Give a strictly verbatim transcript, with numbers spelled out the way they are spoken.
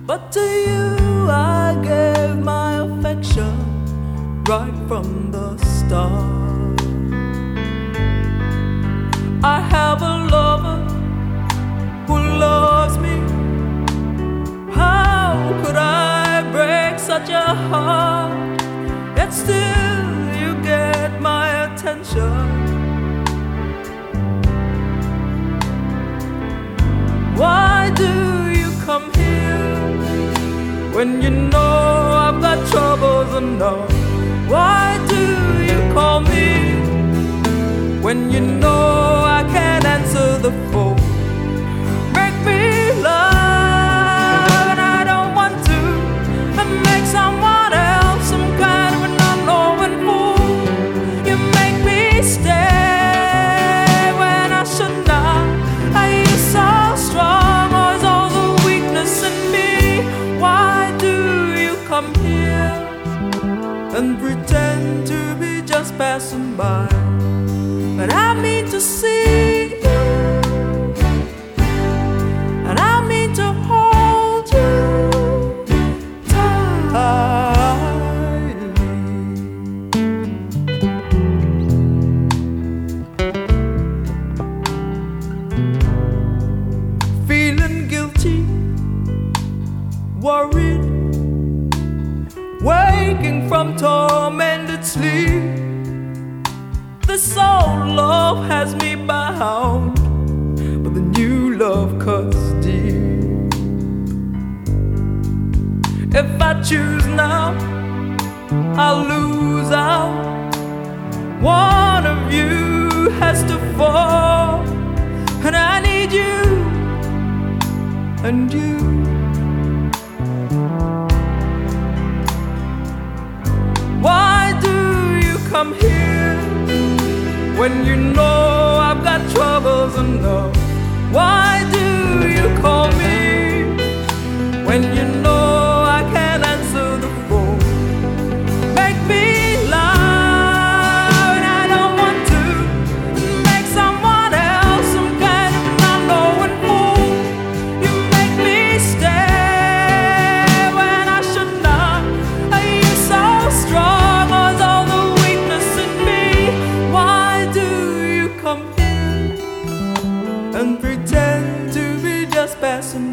But to you I gave my affection right from the start. I have a lover who loves me. How could I break such a heart? Yet still you get my attention. Why do you come here when you know I've got troubles enough? Why do you call me when you know I can't answer the phone? Make me love, and I don't want to, and make someone else some kind of an unknowing fool. You make me stay when I should not. Are you so strong, or is all the weakness in me? Why do you come here and pretend to be just passing by? But I mean to see you, and I mean to hold you tightly. Feeling guilty, worried, waking from tormented sleep. This old love has me bound, but the new love cuts deep. If I choose now, I'll lose out. One of you has to fall, and I need you, and you. Why do you come here when you know I've got troubles enough? Why do you call me when you know I can't answer the phone? Make me loud, and I don't want to, make someone else some kind of an unknowing fool. You make me stay when I should not. Are you so strong, or is all the weakness in me? Why do you come here and pretend to be just passing